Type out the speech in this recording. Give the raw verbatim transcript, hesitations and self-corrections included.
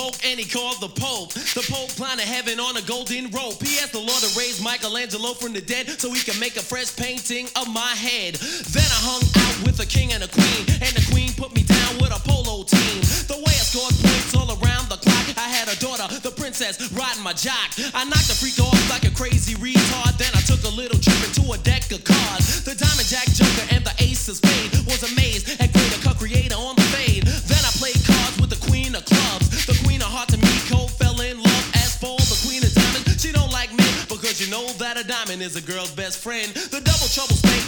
spoke and he called the Pope. The Pope planted heaven on a golden rope. He asked the Lord to raise Michelangelo from the dead so he can make a fresh painting of my head. Then I hung out with a king and a queen, and the queen put me down with a polo team. The way I scored points all around the clock, I had a daughter, the princess, riding my jock. I knocked the freak off like a crazy retard. Then I took a little trip into a deck of cards. The Diamond Jack Joker and the Ace of Spades was amazed at Greater Cut Creator on the fade. Then I played cards with the Queen of Clubs. The Queen of Hearts and me cold fell in love. As for the Queen of Diamonds, she don't like men because you know that a diamond is a girl's best friend. The Double Trouble Spade